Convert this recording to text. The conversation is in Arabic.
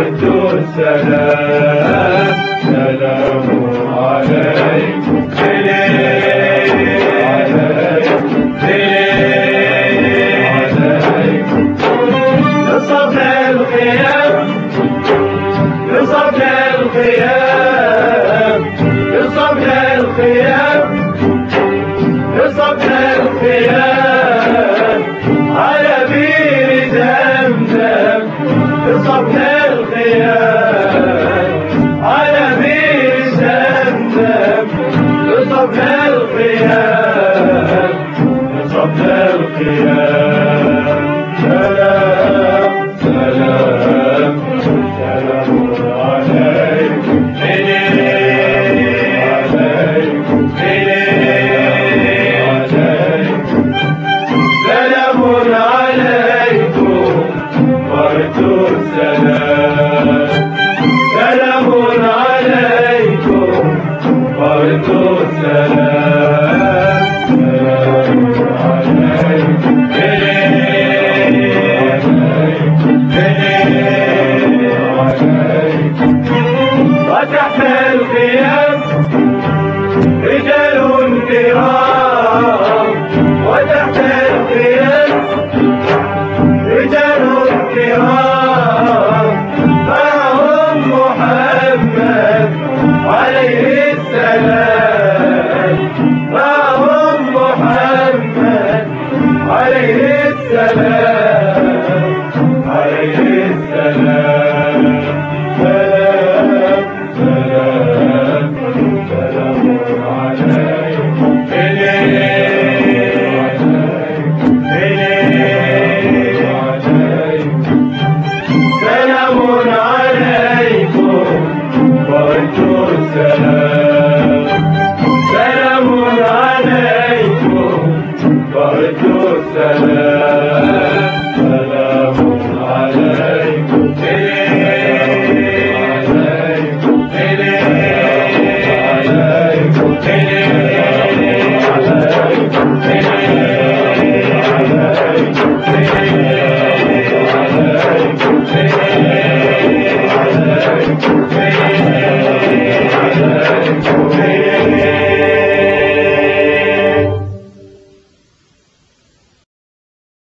السلام سلام عليكم نصبنا الخيام نصبنا الخيام نصبنا الخيام نصبنا الخيام على بير زمزم نصبنا الخيام على بير زمزم نصبنا الخيام نصبنا الخيام سلام سلام سلام عليكم عليكم عليكم سلام عليكم وارجو السلام سلام عليكم وارجو السلام سلام عليكم وتحت الخيام رجال كرام وتحت الخيام رجال كرام معهم محمد عليه السلام معهم محمد عليه السلام عليه السلام